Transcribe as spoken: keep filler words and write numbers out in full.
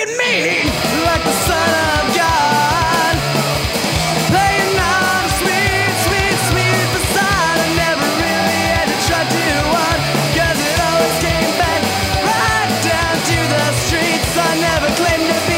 at me like the Son of God, playing on a sweet, sweet, sweet facade. I never really had to try too hard, 'cause it always came back right down to the streets. I never claimed to be